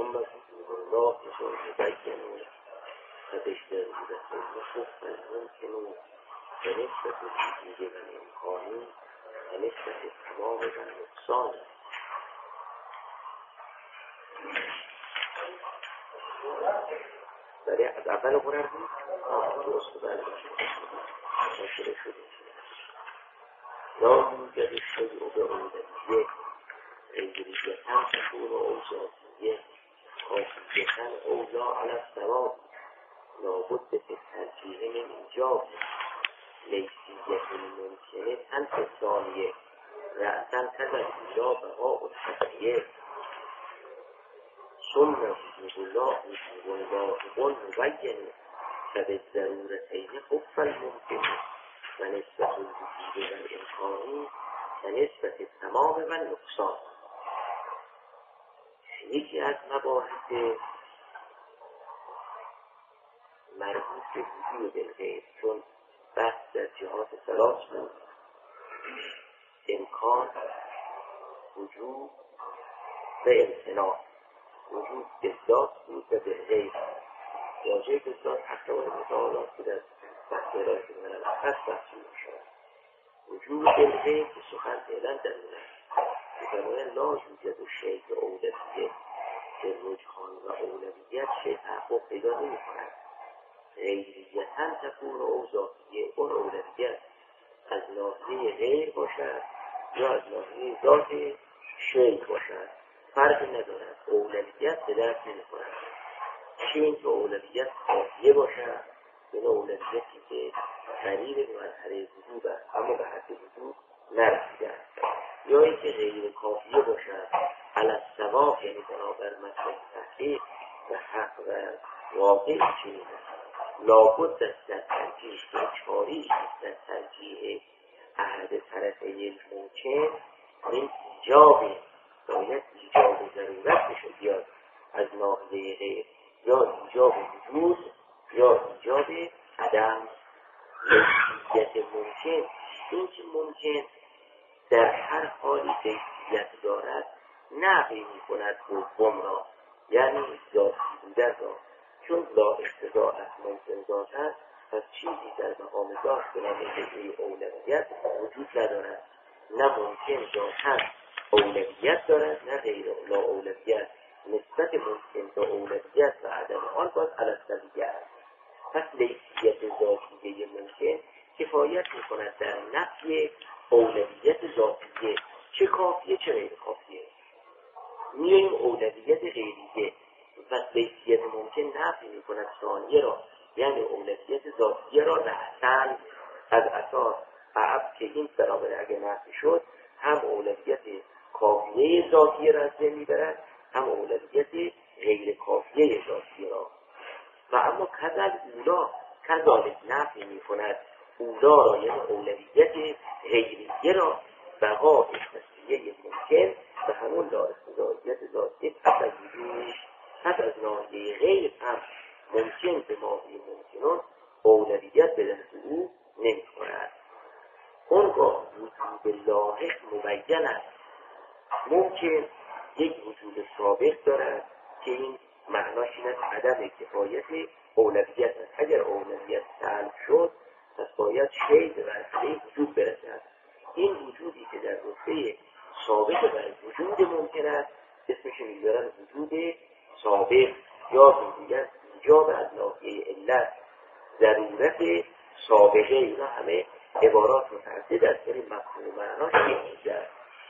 ثم وجود الله مبین فبشتر بودت خف الممکن به نسبت وجود و امکانی به نسبت تمام و نقصان. ولی از اول قرار بود درست بله شده لا یوجد شیء به اولویه غیریتا تکون اوضاعیه کافیتا اوضاع علی الثواب لابد به ترجیح من ایجاب لیسیت الممکنه تنف ثانیه رأسا تبر ایجاب بقاء الحقیه ثم وجود الله مبین فبالضرورتین خف الممکن و نسبت الوجود و الامکانی و نسبت تمام و نقصان. یکی از مباحث مربوط به وجود الغیر، چون بحث در جهات ثلاث بود: امکان، وجود و امتناع. وجود به ذات بود و به غیر. واجه به ذات حتی و مطالعات بود از بحث ارائه من الافت بحثی شد. وجود به غیر به سخن فعلا در اونه لا یوجد شیء اولویه که رجحان و اولویت شیء تحقق پیدا نمی کند. غیریتا تکون اوضاعیه، اون اولویت از ناحیه غیر باشد یا از ناحیه ذات شیء باشد فرقی ندارد. اولویت به درد نمی کند. چه این که اولویت کافیه باشد، این اولویتی که قریب به مرحله وجود است اما به حد وجود نرسیده است، یا اینکه غیر کافیه باشد علی الصواب، یعنی بنابر مطلب تحقیق و حق و واقع چنین است. لابد است در ترجیح چاری در ترجیح احد طرفی ممکن این ایجاب باید ایجاب ضرورت بشه بیاد از ناحیه غیر، یا ایجاب وجود یا ایجاب عدم. حیثیت ممکن، این که ممکن در هر حالی حیثیت دارد نفی می کند دوم را، یعنی ذاتی بودن را. چون لا اقتضاء از ممکن ذات است، پس چیزی در مقام ذات به نام اولویت وجود ندارد. نه ممکن ذاتا اولویت دارد نه غیر لا اولویت. نسبت ممکن به اولویت و عدم آن باز علالسویه است. پس لیسیت ذاتیه ممکن کفایت میکند در نفی اولویت ذاتیه، چه کافیه چه غیر کافیه. میایم اولویت غیریه، پس لیسیت ممکن نفی میکند ثانیه را، یعنی اولویت ذاتیه را رأساً از اساس عب که این برابر اگه نفی شد هم اولویت کافیه ذاتیه را از بین میبرد، هم اولویت غیر کافیه ذاتیه را. و اما کذل اولا کذالک نفی می کند اولا را، یعنی اولویت غیریه را، بقا تصفیه ممکن و همون لا اقتضاییت ذاتی پس از وجود، پس از ناحیه غیر هم ممکن به ماهی ممکنون اولویت به دست او نمی کند. اونگاه وجود لاحق مبین است. ممکن یک وجود سابق دارد که این معناش این است عدم کفایت اولویت است. اگر اولویت سلب شد پس باید شیء به مرحله وجود برسد. این وجودی که در رتبه سابق بر وجود ممکن است اسمش می‌ذارن وجود سابق، یا میگن ایجاب از ناحیه علت، ضرورت سابقه. اینا همه عبارات متعدد است، ولی مفهوم معناش یک است.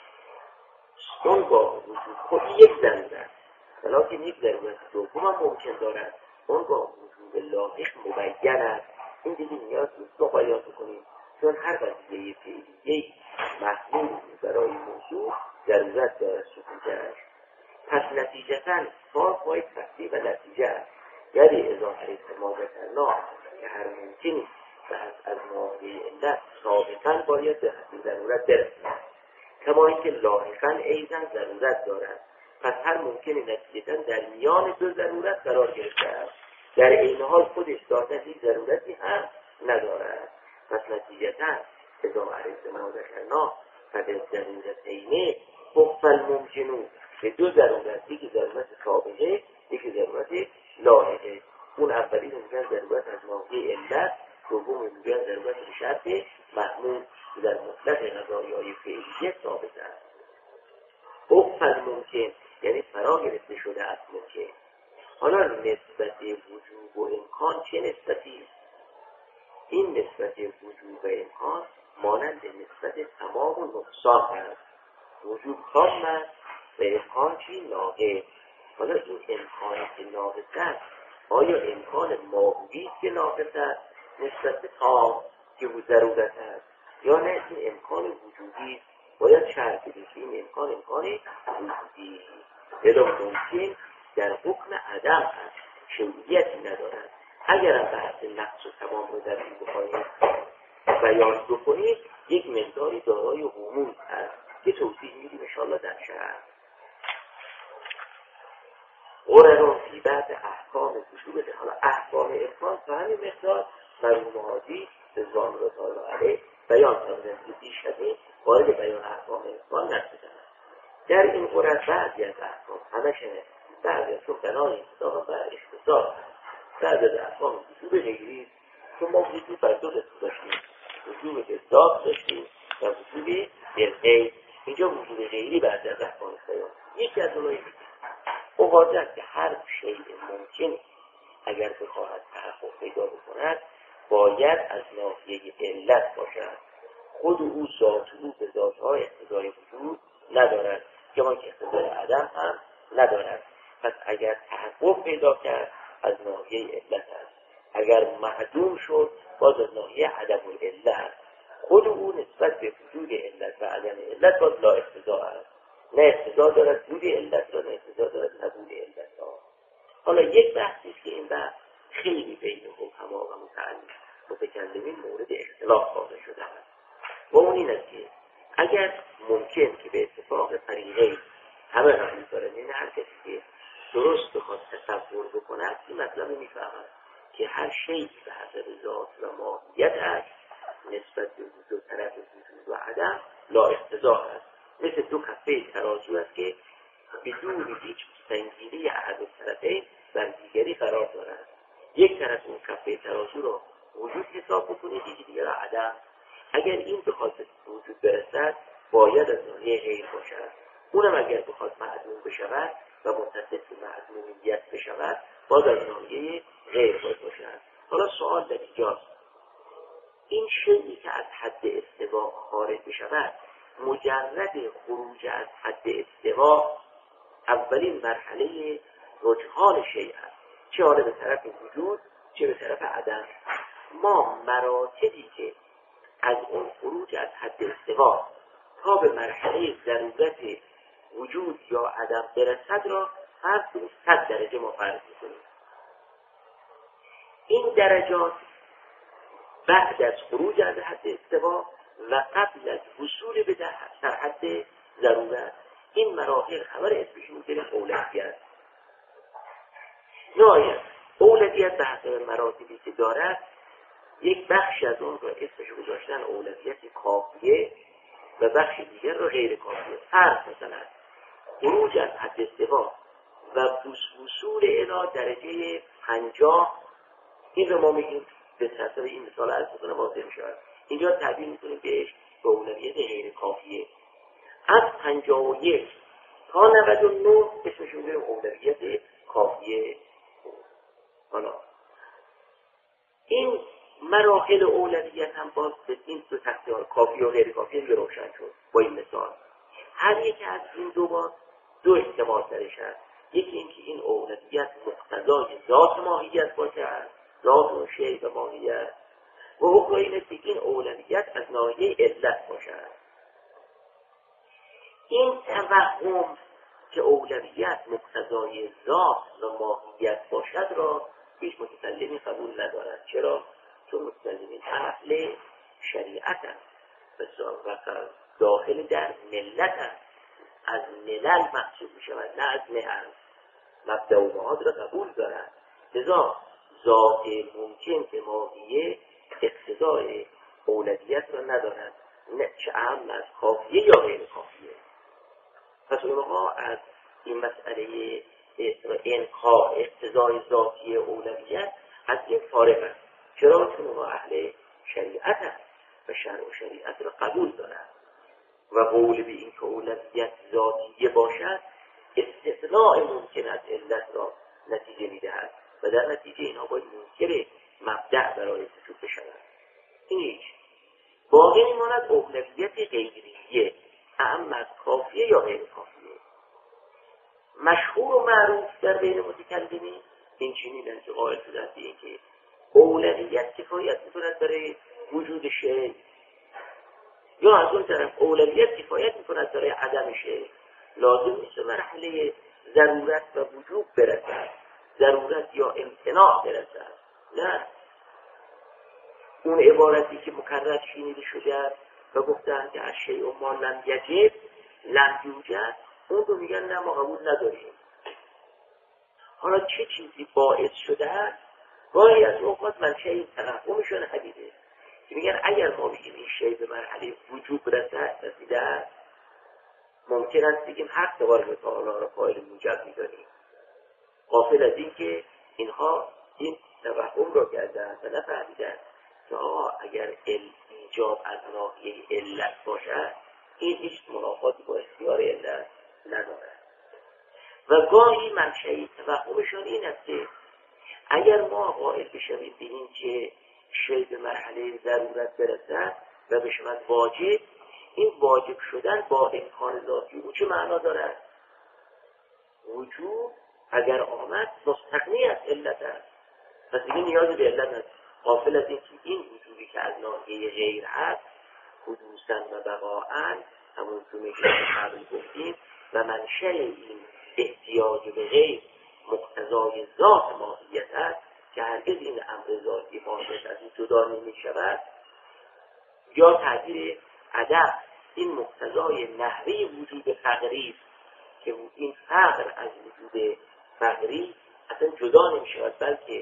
اون با وجود خود یک ضرورت، ولیکن یک ضرورت دوم هم ممکن دارد. اون با وجود لاحق مبین است. این دیگه نیاز نیست مقایسه کنیم، چون هر وسیله فعلیه محمول برای موضوع ضرورت دارد سکوتش. پس نتیجتاً پای تصدیق و نتیجه است، یعنی اضافه ماده کرنا که هر ممکنی بحث از ناحیه علت سابقاً باید به حد ضرورت برسد، کما اینکه لاحقاً ایضاً ضرورت دارد. پس هر ممکنی نتیجتاً در میان دو ضرورت قرار گرفته است، در این حال خودش ذاتاً هیچ ضرورتی هم ندارد. پس نتیجتاً اضافه ماده کرنا فقط ضرورتینه خف الممکنون به دو ضرورت، یکی ضرورت سابقه، یکی ضرورت لاحقه. اون اولی رو میگن ضرورت از ناحیه علت، دوم میگن ضرورت به شرط محمول که در مطلق قضایای فعلیه ثابت است. اقفل ممکن یعنی فرا گرفته شده از ممکن. حالا نسبت وجوب و امکان چه نسبتی است؟ این نسبت وجوب و امکان مانند نسبت تمام و نقصان است. وجوب تام است و امکان چی؟ ناقص. حالا این امکانی که ناقص است آیا امکان ماهوی که ناقص است نسبت تام که ضرورت است، یا نه این امکان وجودی باید شرط بدیم که این امکان وجودی بلا ممکن در حکم عدم است، شیعیتی ندارد. اگر هم بحث نقص و تمام رو در این بخواهیم بیان بکنید یک مقداری دارای عموم هست که توضیح میدیم انشاءالله در شرح. قررون فی بعض احکام وجوب. حالا احکام امکان تا همین مقدار مرحوم حاجی رضوان الله تعالی علیه بیان کردن که بیش از این وارد بیان احکام امکان نشدن. در این قرر بعضی از احکام همش بعضی از بنای اصطلاح بر اختصاص، بعضی از احکام وجوب غیری که ما وجوب بر دو قسم داشتیم، وجوب اطلاق داشتیم و وجوب بالغیب. اینجا وجوب غیری بعضی از احکام بیان. یکی از اونایی اوقات که هر شیء ممکن اگر بخواهد تحقق پیدا بکند باید از ناحیه علت باشد. خود او ذات او به ذاتهای اقتضای وجود ندارد، کمان که اقتضای عدم هم ندارد. پس اگر تحقق پیدا کرد از ناحیه علت است، اگر معدوم شد باز از ناحیه عدم العلت. خود او نسبت به وجود علت و عدم علت باز لا اقتضا است، نه اقتضا دارد وجود علت را، نه اقتضا دارد نبود علت را. حالا یک بحثی که این بحث خیلی بین حکما و متکلمین مورد اختلاف واقع شده است و اون این است که اگر ممکن که به اتفاق طریقه همه قبول دارن، یعنی هر کسی که درست بخواد تصور بکند این مطلب رو میفهمد که هر شیء به حسب ذات و ماهیت است نسبت به وجود طرف وجود و عدم لا اقتضا است. مثل دو کفه ترازو است که بدون هیچ سنگینی احد الطرفین بر دیگری قرار دارد. یک طرف اون کفه ترازو رو وجود حساب بکنید، یکی دیگر عدم. اگر این بخواد وجود برسد باید از ناحیه غیر باشد، اونم اگر بخواد معدوم بشود و متصف به معدومیت بشود باز از ناحیه غیر باید باشد. حالا سوال در اینجاست، این شیئی که از حد استوا خارج بشود مجرد خروج از حد استوا اولین مرحله رجحان شیء است، چه حالا به طرف وجود چه به طرف عدم. ما مراتبی که از اون خروج از حد استوا تا به مرحله ضرورت وجود یا عدم برسد را هر 100 درجه ما فرض می‌کنیم. این درجات بعد از خروج از حد استوا و قبل از وصول به در حد ضرورت، این مراحل خبر اسمش می‌ذاریم اولویت. نهایت اولویت به حسب مراتبی که دارد یک بخش از اون رو اسمش گذاشتن اولویت کافیه و بخش دیگر رو غیر کافیه. فرض مثلا خروج از حد استوا و وصول الی درجه 50، این رو ما میگیم به حسب این مثال عرض بکنم واضح میشه. اینجا تعبیر میکنیم بهش به اولویت غیر کافیه. از 51 تا 99 اسمش میگیم اولویت کافیه. حالا این مراحل اولویت هم باز به این دو تقسیم کافی و غیر کافی رو روشن شد با این مثال. هر یک از این دو باز دو احتمال درش هست. یکی اینکه این اولویت مقتضای ذات ماهیت باشه، ذات و شیء و ماهیت، و حکم اینه که این اولویت از ناحیه علت باشه. این توهم که اولویت مقتضای ذات و ماهیت باشد را هیچ متکلمی قبول ندارد. چرا؟ چون متکلمین اهل شریعت است و داخل در ملت است، از ملل محسوب می شود نه از ملل. مبدأ و معاد را قبول دارد. لذا ذات ممکن که ماهیه اقتضای اولویت را ندارد، نه چه اهم از کافیه یا غیر کافیه. پس اونها از این مسئله اقتضای ذاتی اولویت از این فارغ است. چرا؟ چون ما اهل شریعت هست و شرع و شریعت را قبول دارند و قول به این که اولویت ذاتیه باشد استثناء ممکن از علت را نتیجه میدهد و در نتیجه اینها باید منکر مبدأ برای وجود بشود. این هیچ باقی میماند اولویت غیریه، اعم از کافیه یا غیر کافیه. مشهور و معروف در بین متکلمین این چنینند که قائل شدند به این که اولویت کفایت میکند برای وجود شیء، یا از اون طرف اولویت کفایت میکند برای عدم شیء. لازم نیست مرحله ضرورت و وجوب برسد، ضرورت یا امتناع برسد. نه، اون عبارتی که مکرر شنیده شده است و گفتند که الشیء ما لم یجب لم یوجد، اون رو میگن نه ما قبول نداریم. حالا چه چیزی باعث شده است؟ گاهی از اوقات منشأ این توهمشون حدیده که میگن اگر ما بگیم این شیء به مرحله وجوب رسیده است، ممکن است بگیم حق تبارک و تعالی را قائل موجب می‌دانیم، غافل از این که اینها این توهم را کردند و نفهمیدند که اگر ایجاب از ناحیه علت باشد این هیچ منافاتی با اختیار علت ندارد. و گاهی منشأ توهمشان این است که اگر ما قائل بشویم به این که شیء به مرحله ضرورت برسد و بشود واجب، این واجب شدن با امکان ذاتی او چه معنا دارد؟ وجود اگر آمد مستغنی از علت است، پس دیگه نیاز به علت است. غافل از این که این وجودی که از ناحیه غیر هست حدوثاً و بقاءاً، همون که قبل گفتیم، و منشأ این احتیاج به غیر مقتضای ذات ماهیت است که هرگز این امر ذاتی ماهیت از این جدا نمی شود. یا تعبیر عدم، این مقتضای نحوی وجود فقری که این فقر از وجود فقری اصلا جدا نمی شود، بلکه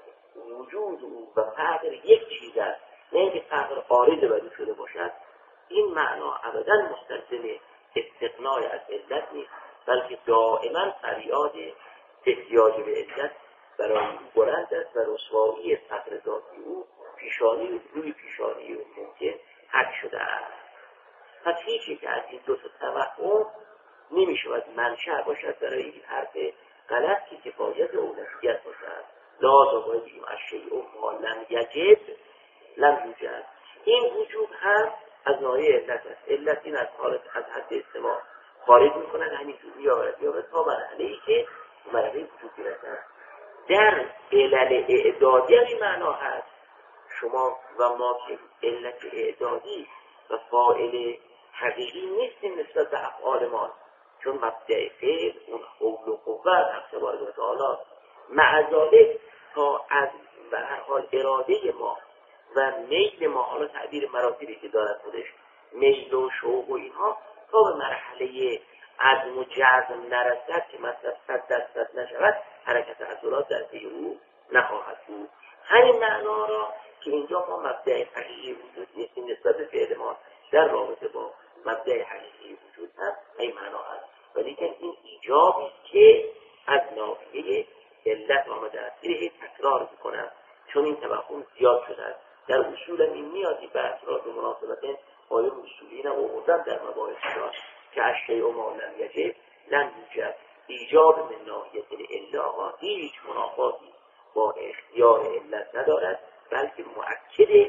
وجود او و فقر یک چیز است، نه اینکه فقر عارض بر او شده باشد. این معنا ابدا مستلزم استغنای از علت نیست، بلکه دائما فریاد احتیاج به علت برای او بلند است و رسوایی فقر ذاتی او روی پیشانی او ممکن حک شده است. پس هیچی که از این دو تا توهم نمی شود منشأ باشد برای این حرف غلط که کفایت اولویت باشد. لازم باید بگیم الشیء ما لم یجب لم یوجد. این وجود هم از ناحیه علت است. علت این از حالت از حد استماع خارج میکنن، همینجور میآورد تا مرحله‌ای که مرحله وجود برسد. در علل اعدادی این معنا هست. شما و ما که علت اعدادی و فاعل حقیقی نیستیم نسبت به افعال ما، چون مبدأ فعل اون حول و قوت حق تبارک و تعالی، مع ذلک تا از به هر حال اراده ما و میل ما، حالا تعبیر مراتبی که دارد خودش، میل و شوق و اینها، تا به مرحله عدم و جزم نرسد که مطلب 100% نشود، حرکت عضلات در پی او نخواهد بود. همین معنا را که اینجا ما مبدأ حقیقی وجود نیستیم نسبت به فعل ما در رابطه با مبدأ حقیقی وجود هست، این معنا هست، ولی که این ایجابی که از ناحیه علت آمده است. این تکرار میکنم چون این توهم زیاد شده است. در اصول این نیازی بحث را به مناسبت آیه اصولی نموردن در مباحث را که الشیء ما لم یجب لم یوجد، ایجاب من ناحیه الا هیچ منافاتی با اختیار علت ندارد، بلکه مؤکد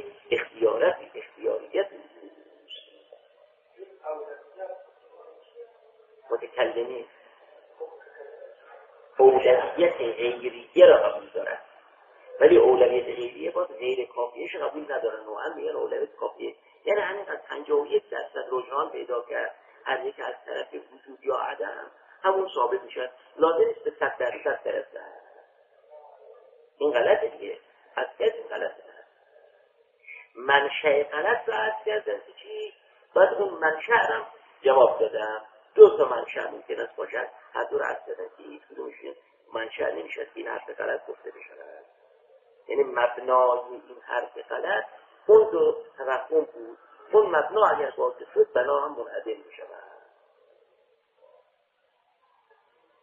اختیاریت متکلمین اولویت غیریه را قبول دارد، ولی اولویت غیریه باز غیر کافیهش قبول ندارن. نوعا میگن اولویت کافیه، یعنی همین از 51% رجحان پیدا کرد هر یک از طرف وجود یا عدم همون ثابت میشه، لازم نیست به 100% برسد. این غلطه دیگه، از این غلطه. منشأ غلط را از کردن چی؟ باید اون منشأ را جواب دادم. دو تا منشأ ممکن است باشد، هر دو را از کردن که هیچ کدومش منشأ نمیشه این حرف غلط گفته بشود. یعنی مبنای این حرف غلط اون دو توهم بود، اون مبنا اگر باطل شد بنا هم منعدم میشود.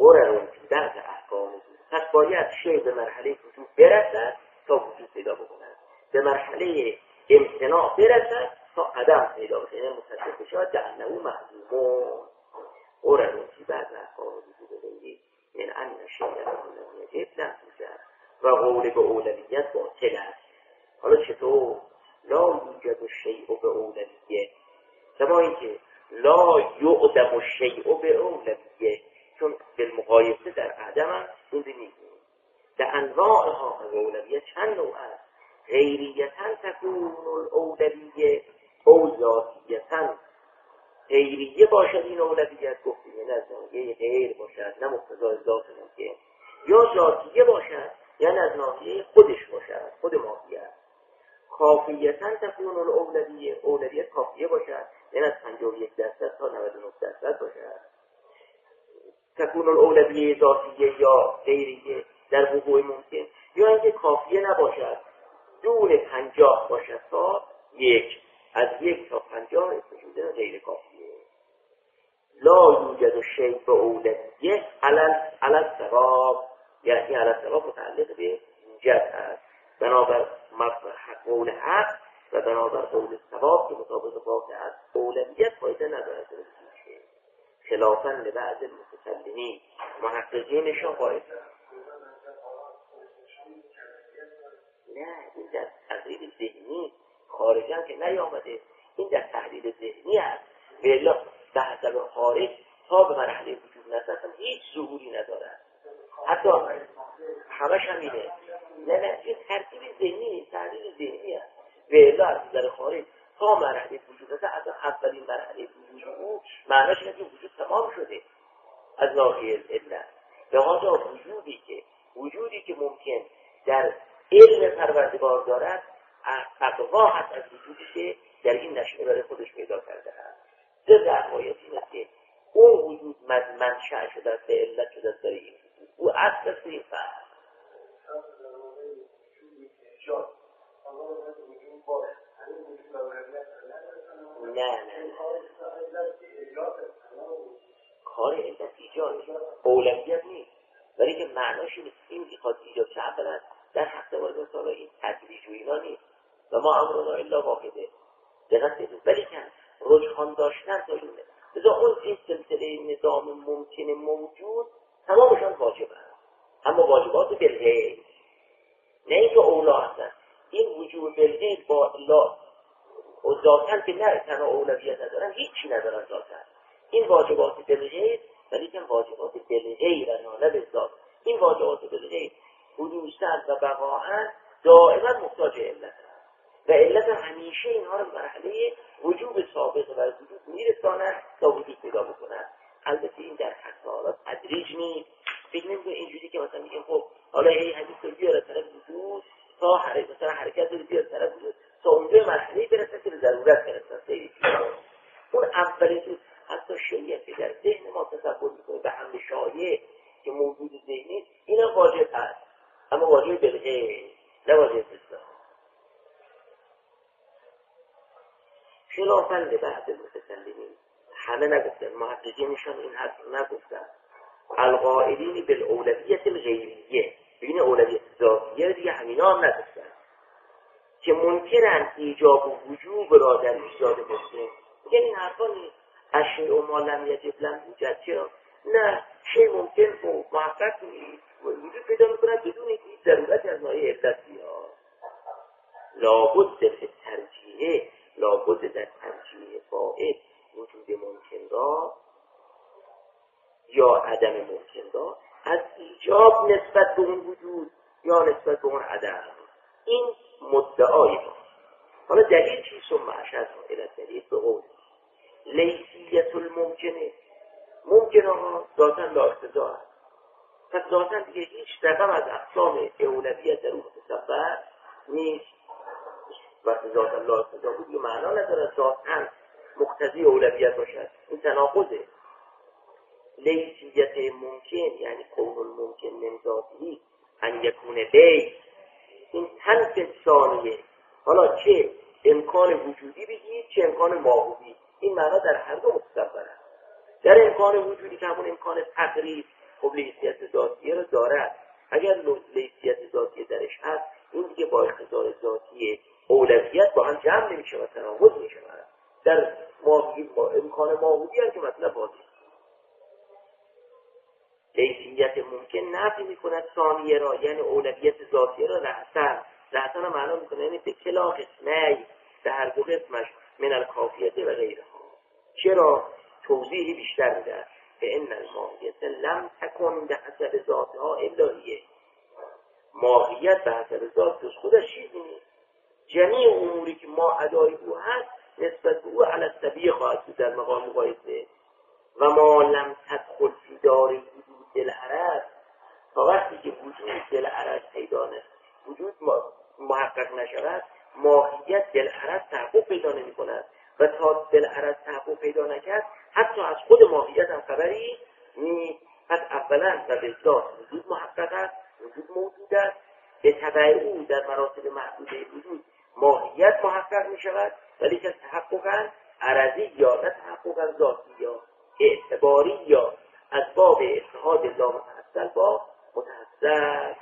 قررون فی بعض احکام وجود. پس باید شی به مرحله وجود برسد تا وجود پیدا بکند، به مرحله امتناع برسد تا عدم پیدا بکند، یعنی متصف بشود در انه معلومون. قررون فی بعض احکام وجود غیری من ان شیء لم یجب لم یوجد و قول به اولویت باطل است. حالا چطور؟ لا یوجد الشیء به اولویه، کما اینکه لا یعدم الشیء به اولویه، چون بالمقایسه در عدم هم این میگیم. در انواعها اولویه چند نوع است؟ غیریتن تکون الاولویه او ذاتیتن. غیریه باشد این اولویت، گفتیم نه از ناحیه غیر باشد نه مقتضای ذات ممکن، یا ذاتیه باشد یعنی از ناحیه خودش باشد، خود ماهیت. کافیتن تکون الاولویه، اولویت کافیه باشد یعنی از 51% تا 99% باشد. تکون الاولویه ذاتیه یا غیریه در وقوع ممکن، یا اینکه کافیه نباشد، دون 50 باشد تا 1، از 1 تا 50 اسمشون غیر کافیه. لا یوجد الشیء به اولویه علی الثواب، یعنی علی الثواب متعلق به یوجد است، بنابر قول حق و بنابر قول ثواب که مطابق واقع است. اولویت فایده ندارد، خلافاً لبعض المتکلمین، محققینشان قائل نه این در تحلیل ذهنی خارجاً که نیامده، این در تحلیل ذهنی است. و الا بحث خارج تا به مرحله وجود نرسد هیچ ظهوری ندارد، حتی همش همینه. نه این ترتیب ذهنی، تحلیل ذهنی است. و الا از نظر خارج تا مرحله وجود نرسد، از اولین مرحله وجود او معناش اینه که وجود تمام شده از ناحیه علت. لذا وجودی که ممکن در علم پروردگار دارد اقوا هست از وجودی که در این نشأه برای خودش پیدا کرده است. در روایت این است که اون وجود منشأ شده است، به علت شده است برای این وجود، او اصل است این فرد. نه کار علت ایجاد اولویت نیست، ولی که معناش این ایجاد چه اولا در حق وارد مثلا این تدریج و اینا نیست و ما امرنا الا واحده، دقت بدید. ولی که رجحان داشتن تا اینه، لذا اون این سلسله نظام ممکن موجود تمامشان واجب است، اما واجبات بالغیب، نه اینکه اولا هستن. این وجود بالغیب با الله و ذاتن که نه تنها اولویت ندارن، هیچی ندارن ذاتن. این واجبات بالغیب، ولی که واجبات بالغیب نه به ذات. این واجبات بالغیب حدوثاً و بقاعاً دائما محتاج علت است و علت همیشه اینها رو مرحله وجوب سابق و وجود میرساند تا وجود پیدا بکنند. البته این در حالات تدریج نیست. فکر نمی‌کنید اینجوری که مثلا میگیم خب حالا این حدیث رو بیاره طرف وجود تا مثلا حرکت رو بیاره طرف وجود تا اونجا مرحله برسه که به ضرورت برسه. اون اولین حتی شیعه که در ذهن ما تصور می‌کنه به حمل شایع که موجود ذهنی، این واجب است، اما واجب بالغیب نه واجب بالذات. خلافاً لبعض المتکلمین، همه نگفتن، محققینشان این حرف نگفتن، القائلین بالاولویت الغیریه، بین اولویت ذاتیه دیگه همینا هم نگفتن که منکرن ایجاب و وجوب را در ایجاد ممکن. میگن این حرفا نیست. اشیاء ما لم یجب لم یوجد، چرا؟ نه، شی ممکن و محقق وجود پیدا میکنن بدون اینکه هیچ ضرورتی از ناحیه علت بیاد. لابد در ترجیح، لابد در ترجیح فائد وجود ممکن را یا عدم ممکن را از ایجاب نسبت به اون وجود یا نسبت به اون عدم، این مدعای ما. حالا دلیل چی؟ ثم اشار الی دلیل به قول لیسیت الممکنه، ممکنه ها ذاتاً لا اقتضا است. پس ذاتاً دیگه هیچ رقم از اقسام اولویت در اون متصور نیست. وقتی ذاتاً لا اقتضا بود یه معنا نداره ذاتاً مقتضی اولویت باشد، این تناقضه. لیسیت ممکن یعنی کون الممکن من ذاتی ان یکون لیس، این تنف ثانیه. حالا چه امکان وجودی بگید چه امکان ماهوی، این معنا در هر دو متصور است. در امکان وجودی که همون امکان تقریب خب حیثیت ذاتیه رو دارد. اگر حیثیت ذاتیه درش هست، این دیگه با اقتضای ذاتی اولویت با هم جمع نمیشه و تناقض میشه. در امکان ماهوتی هم که مطلب واضحه. حیثیت ممکن نفی میکند ثانیه را، یعنی اولویت ذاتیه را رأساً معنا میکنه، یعنی به کلا قسمه، به هر دو قسمش، من الکافیت و غیرها. چرا؟ توضیحی بیشتر میده. فإن الماهیت لم تکن به حسب ذاتها الهیه. ماهیت به حسب ذات جز خودش چیزی نیست. جمیع اموری که ما ادای او هست نسبت به او علی الطبیعه خواهد بود در مقام مقایسه. و ما لم تدخل فی دار وجود دلعرض، تا وقتی که وجود دلعرض پیدا نشود، وجود محقق نشود، ماهیت دلعرض تحقق پیدا نمی کند و تا دلعرض تحقق پیدا نکرد حتی از خود ماهیت هم خبری نیست. پس اولا و به ذات وجود محقق است، وجود موجود است، به تبع او در مراتب محدوده وجود ماهیت محقق می شود، ولی که تحققا عرضی یا نه تحققا ذاتی یا اعتباری یا از باب اتحاد لامتحصل با متحصل.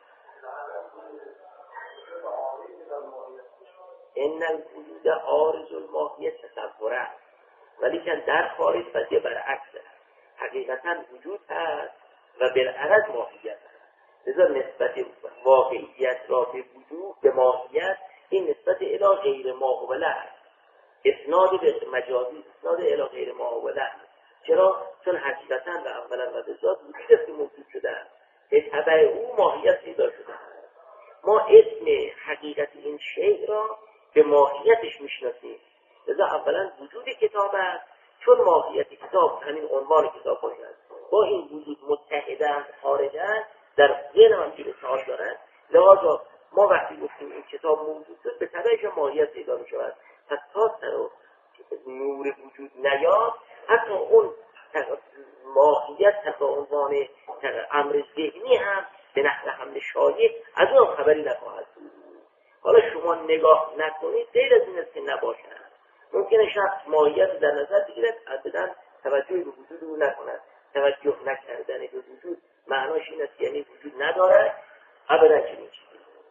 ان الوجود عارض الماهیت تصوره، ولی که در خارج وجه برعکس است. حقیقتا وجود هست و بالعرض ماهیت هست. لذا نسبت واقعیت را به وجود به ماهیت، این نسبت الی غیر ماهوله است. اسناد به مجازی، اسناد الی غیر ماهوله است. چرا؟ چون حقیقتا و اولا و به ذات وجود است که موجود شده است، به تبع او ماهیت پیدا شده است. ما اسم حقیقت این شیء را به ماهیتش میشناسیم. لذا اولا وجود کتاب است، چون ماهیت کتاب همین عنوان کتاب باشد، با این وجود متحدند خارجند، در ذهن هم که اتحاد دارند. لذا ما وقتی گفتیم این کتاب موجود است، به تبعش ماهیت پیدا می شود. پس تا نور وجود نیاد، حتی اون ماهیت تحت عنوان امر ذهنی هم به نحو حمل شایع از اون خبری نخواهد بود. حالا شما نگاه نکنید غیر از این است که نباشد. ممکنه شخص ماهیت در نظر بگیرد، ابدا توجهی به وجود او نکند. توجه نکردن به وجود معناش این است یعنی وجود ندارد، ابدا چنین چیزی.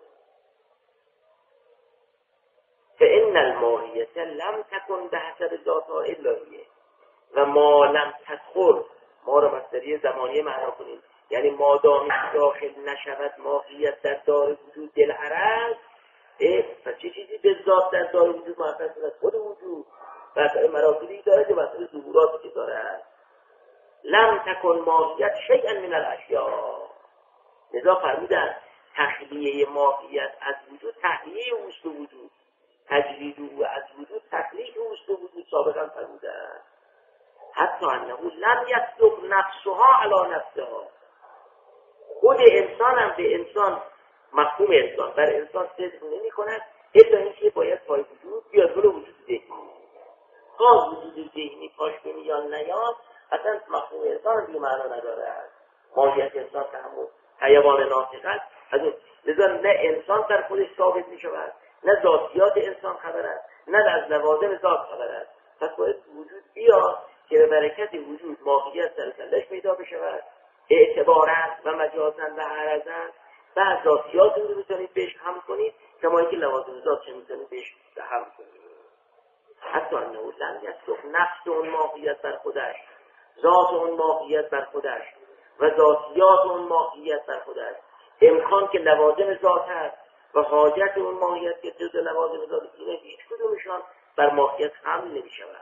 فإن الماهیت لم تکن به حسب ذاتها الهیه و ما لم تدخل، ما را مصدری زمانی معنا کنید، یعنی مادامی داخل نشود ماهیت در دار وجود دلعرض، پس چه چیزی به ذات در دار وجود محفظ از خود وجود و مراتبی داره که مسئله ظهوراتی که داره. لم تکن ماهیت شیئا من الاشیاء. لذا فرمودن تخلیه ماهیت از وجود تخلیه اوست به وجود، تجرید او از وجود تخلیه اوست به وجود. سابقا فرمودن حتی انه لم یصدق نفسها علی نفسها. خود انسان هم به انسان، مفهوم انسان بر انسان صدق نمی کند الا اینکه باید پای وجود بیاد جلو وجود ذهنی. تا وجود ذهنی پاش کنی یا نیاد، اصلا مفهوم انسان هم دیگه معنا نداره. ماهیت انسان تحمل حیوان ناطق است. از اون لذا نه انسان در خودش ثابت می شود، نه ذاتیات انسان خبر است، نه از لوازم ذات خبر است. پس باید وجود بیاد که به برکت وجود ماهیت در کلش پیدا بشود، اعتبارا و مجازا و عرضا. بعد ذاتیات رو میتونید بهش هم کنید کما اینکه لوازم ذات چه میتونید بهش هم کنید. حتی انه لم یصدق نفس اون ماهیت بر خودش، ذات اون ماهیت بر خودش و ذاتیات اون ماهیت بر خودش. امکان که لوازم ذات هست و حاجت اون ماهیت که جز لوازم ذات اینه، هیچ کدومشان بر ماهیت حمل نمیشود.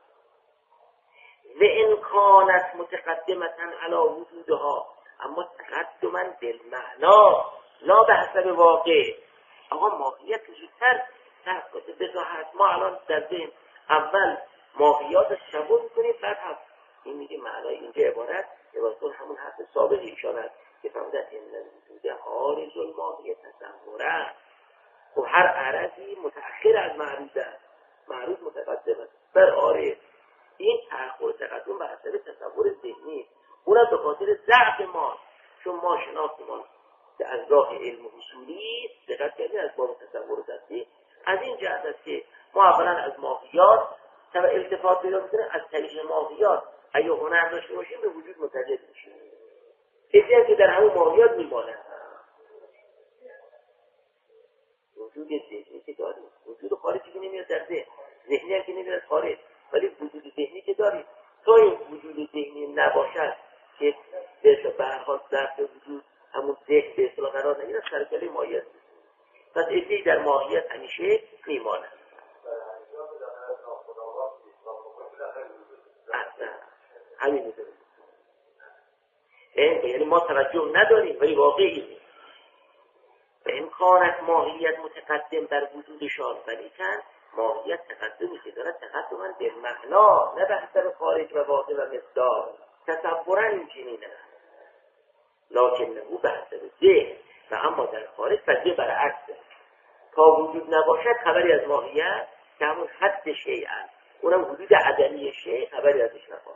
و امکانت متقدمتا علی وجودها، اما تقدما بالمعنا لا به حسب واقع. آقا ماهیت زودتر تحقیق بزاحت. ما الان در ذهن اول ماهیات تصور میکنیم، بعد هم این میگه معنای اینجا عبارت همون حرف سابق ایشان است که فرمودن این وجود عارض الماهیت تصوره. خب هر عرضی متأخر از معروض است، معروض متقدم است بر عارض. این تأخر تقدم به حسب تصور ذهنی، اونم به خاطر ضعف ما، چون ما شناختمان که از راه علم اصولی دقت کردیم از باب تصور ذهنی. از این جهت است که ما اولا از ماهیات طبع التفات پیدا می‌کنیم، از طریق ماهیات اگه هنر داشته باشیم به وجود متوجه میشیم. عده‌ای که در همون ماهیات میمانند. وجود ذهنی که داریم، وجود خارجی که نمیاد در ذهن، ذهنی هم که نمیاد خارج، ولی وجود ذهنی که داریم. تا این وجود ذهنی نباشد که به هر حال ظرف وجود همون ذهن به اصطلاح قرار نگیرد، سرکله ماهیت. پس عده‌ای در ماهیت همیشه میمانند. اصلا همین میدونیم، یعنی ما توجه نداریم ولی واقعی به امکانت ماهیت متقدم بر وجودشان، ولیکن ماهیت تقدمی که دارد تقدم به معنا، نه به حسب خارج و واقع و مقدار. تصورا این چنین است، لکن او به حسب ذهن و اما در خارج فضیه برعکسه. تا وجود نباشد خبری از ماهیت که همون حد شیء است، اونم وجود عدمی شیء خبری ازش نخواهد.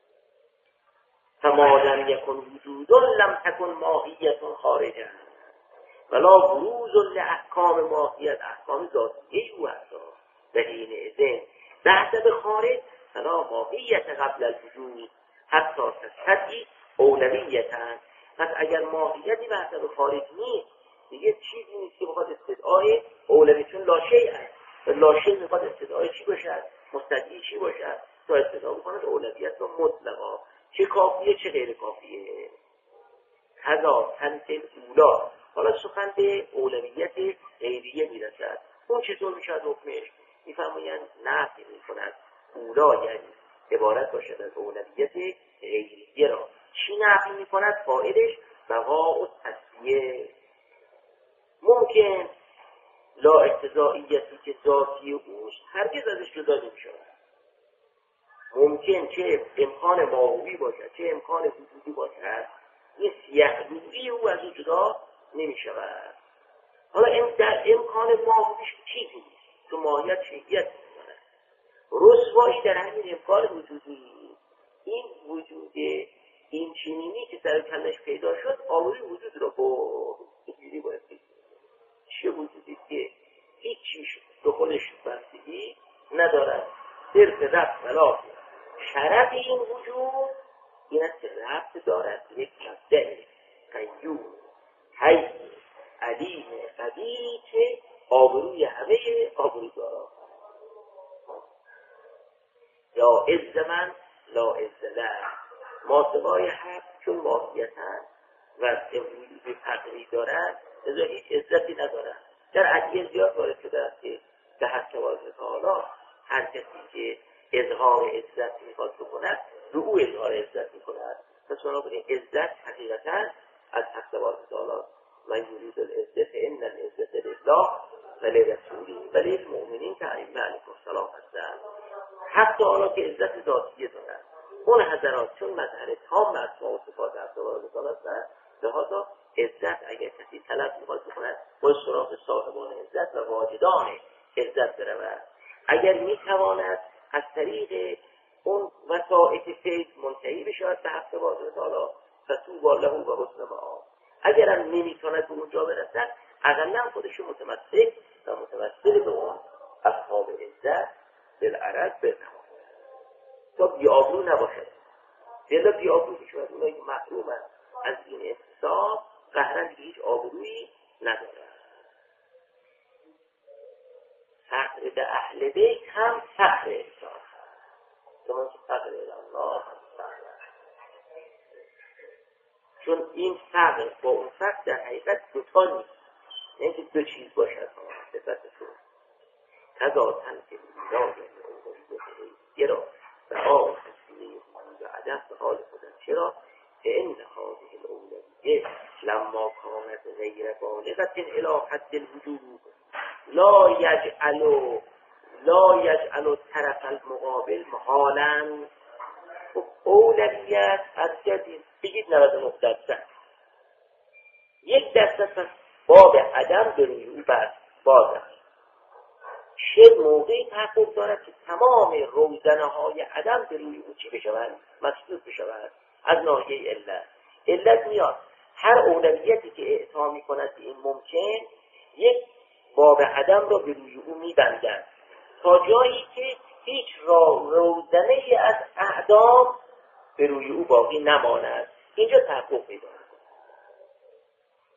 فما لم یکن وجود لم تکن ماهیت خارجا ولا بروز لاحکام ماهیت، احکام ذاتیه او است در این ذهن به حسب خارج فلا ماهیت قبل الوجود حتی تستدعی اولویت است. پس اگر ماهیتی به حسب خارج نیست دیگه چیزی نیست که بخواد استدعای اولویت، چون لاشیء است و لاشیء میخواد استدعای چی باشد؟ مستدعی چی باشد؟ تا استدعا بکند اولویت رو مطلقا، چه کافیه چه غیر کافیه. کذا تنتل اولا، حالا سخن به اولویت غیریه میرسد. اون چطور میشد حکمش؟ میفرمایند نفی میکند اولا، یعنی عبارت باشد از اولویت غیریه را. چی نفی میکند؟ فاعلش بقاء و تصفیه. ممکن لا اقتضائیتی که ذاتی اوست هرگز ازش جدا نمیشود. ممکن چه امکان ماهوی باشد چه امکان وجودی باشد، این سیه روی او از او جدا نمی شود. حالا در امکان ماهویش چیزی نیست، تو ماهیت شیعیت می‌کند. رسوایی در همین امکان وجودی، این وجود این چنینی که سر کلش پیدا شد آوری وجود را با اینجوری باید بگید چه وجودی که هیچ چیز به خودش بستگی ندارد، صرف رفت ولا شرف این وجود این است که رفت دارد یک مبدأ قیوم حی علیم قوی که آبروی همه آبرودارا، یا عز من لا عز له. ماسوای حق چون ماهیتن و وجود فقری دارد لذا هیچ عزتی ندارد. در ادعیه زیاد وارد شده است که به حق تبارک تعالی هر کسی که اظهار عزت میخواد بکند رو او اظهار عزت میکند. پس بنابراین عزت حقیقتا از حق تبارک تعالی من یرید العزت ان العزت لله و لرسوله و للمؤمنین که ائمه علیهم السلام هستند. حق تعالی که عزت ذاتیه دارد، اون حضرات چون مظهر تام اسماء و صفات حق تبارک تعالی هستند، لهذا عزت اگر کسی طلب میخواد بکند باید سراغ صاحبان عزت و واجدان عزت برود. اگر میتواند از طریق اون وسائط فیض منتهی بشود به حق تبارک تعالی فطوبی له و حسن مآب. اگرم نمیتواند به اونجا برسد اقلا خودشو متمسک و متوسل به اون اصحاب عزت بالعرض بنماید تا بی‌آبرو نباشد. زیرا بی‌آبرو بشود اونایی که محرومند از این احتساب قهرن هیچ آبرویی ندارد. فقر به اهل بیت هم فقر انسان چون که فقر الله هم فقر، چون این فقر با اون فقر در حقیقت دوتا نیست، نه که دو چیز باشد. صفت تو کذا تنکر ایراد یه را به آن تسلیه و عدم به حال خودم. چرا؟ که این هذه الاولویه لما کانت غیر بالغت الی حد الوجود لا یجعل طرف المقابل محالا. اولویت از جدید بگید 99%، 1% باب عدم به روی او باز است. شد موقعی تحقق دارد که تمام روزنه های عدم به روی او چی بشوند؟ مسدود بشوند. از ناحیه علت میاد هر اولویتی که اعطا می کند به این ممکن یک باب عدم را به روی او می بندند تا جایی که هیچ روزنه ای از اعدام به روی او باقی نماند. اینجا تحقق می دارد.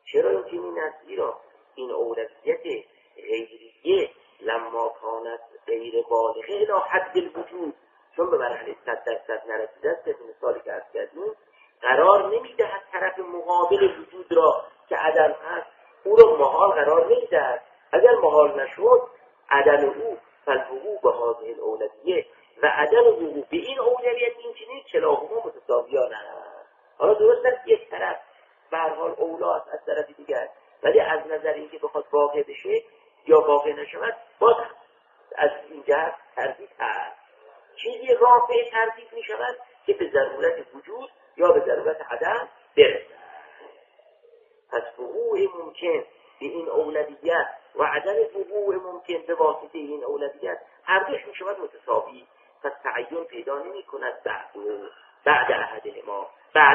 چرا این چنین است؟ زیرا این اولویت غیریه لما کانت غیر بالغه الی حد الوجود، چون به مرحله 100% نرسیده است، به مثالی که عرض کردیم، قرار نمیدهد طرف مقابل وجود را که عدم هست او را محال قرار نمیدهد. اگر محال نشد عدم او فالوقوع به هذه الاولویه و عدم وقوع به این اولویت این چنین کلاهما متساویان است. حالا درست است یک طرف به هر حال اولا است از طرف دیگر، ولی از نظر اینکه بخواد واقع بشه یا واقع نشود باز از این جهت تردید هست. چیزی رافع تردید می شود که به ضرورت وجود یا به ضرورت عدم برسد. پس وقوع ممکن به این اولویت و عدم وقوع ممکن به واسطه این اولویت هر دوش می شود متساوی. پس تعین پیدا نمی کند بعد احدهما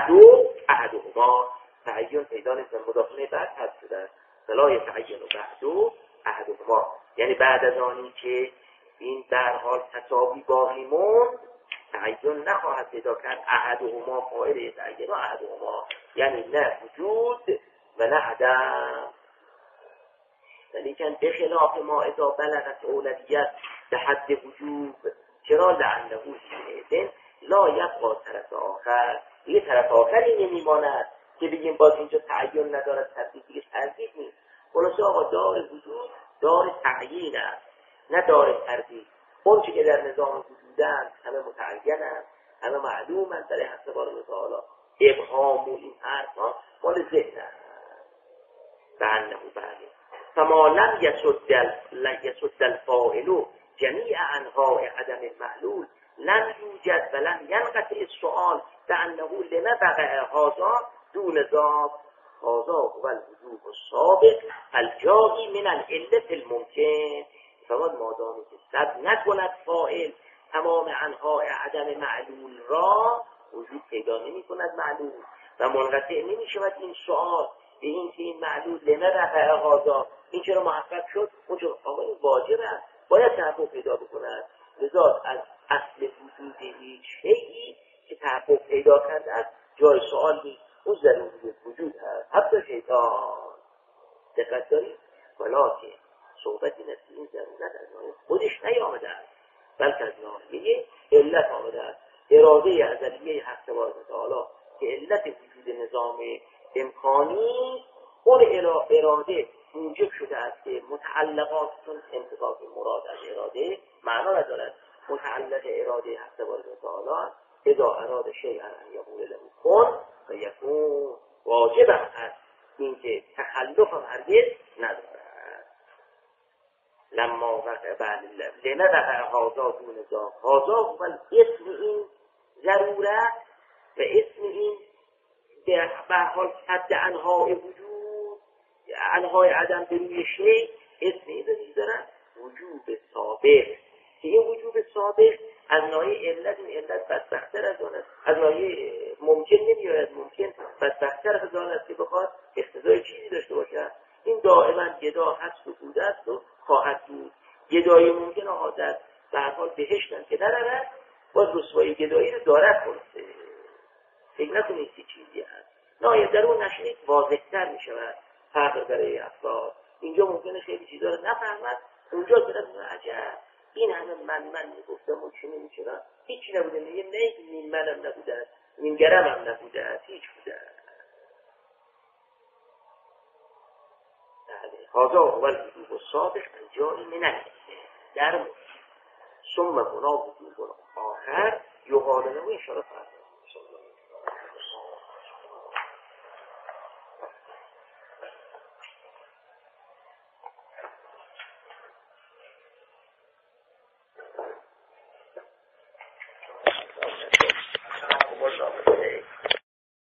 تعین پیدا نیست. مداخله بعد حذف شده فلا یتعین بعد احدهما، یعنی بعد از آنی که این در حال تساوی باقی موند تعین نخواهد پیدا کرد. احدهما فاعل یتعین احدهما، یعنی نه وجود و نه عدم. ولیکن به خلاف ما اذا بلغت اولویت به حد وجوب، چرا؟ لعنه حینئذ لا یبقی طرف آخر، یه طرف آخری نمیماند که بگیم باز اینجا تعین ندارد، تردید دیگه تردید نیست. خلاصه آقا دار وجود دار تعیین است نه دار تردید. اون چی که در نظام وجودن همه متعینن، همه معلومن، برای حسب بار تعالی ابهام و این حرف ها مال ذهن است. بله فما لم يسد الفاعل جميع انواع عدم المعلول لم يوجد ولم ينقطع السؤال بأنه لما بقى هذا دون ذاك. هذا هو الوجوب السابق الجاری من العلة الممکن. فما مادامی که سد نکند فاعل تمام انواع عدم معلول را، وجود پیدا نمی کند معلول و منقطع نمی شود این سؤال به این که این معلول لما بقى هذا، این چرا محقق شد، اون چرا آقا این واجب است باید تحقق پیدا بکند. لذا از اصل وجود هیچ شیئی که تحقق پیدا کرده است جای سؤال نیست، اون ضروری وجود هست. حتی شیطان دقت دارید ولکن صحبت این است این ضرورت از ناحیه خودش نیامده است، بلکه از ناحیه علت آمده است. اراده ازلیه حق تبارک و تعالی که علت وجود نظام امکانی، اون اراده موجب شده است که متعلقاتون انتقاض مراد از اراده معنا ندارد. متعلق اراده حق تبارک و تعالی اذا اراد شیئا ان یقول له کن فیکون، واجب است این که تخلف هم هرگز ندارد. لما وقع لما وقع هذا دون ذاک، هذا هو اسم این ضرورت و اسم این به حال حد انواع وجود، انواع عدم به روی شیء، اسم این دارن وجوب سابق، که این وجوب سابق از ناحیه علت، این علت بدبختر از آن است، از ناحیه ممکن نمیاید، ممکن بدبختر از آن است که بخواد اقتضای چیزی داشته باشد. این دائما گدا هست و بوده است و خواهد بود. گدایی ممکن آقا در به هر حال بهشتن که نرود، باز رسوایی گدایی رو دارد خلاصه. فکر نکنید که چیزی هست. نه در اون نشنید واضح‌تر می شود فرق برای افراد. اینجا ممکنه خیلی چیزا رو نفهمد، اونجا طرف عجب این همه من میگفتم و چی نمی‌چرا هیچی نبوده، میگه نه این منم نبوده، این گرمم نبوده، هیچ بوده. هذا هو الوجوب السابق الجاری من العلة در ثم هنا وجوب آخر یقال له ان شاء الله.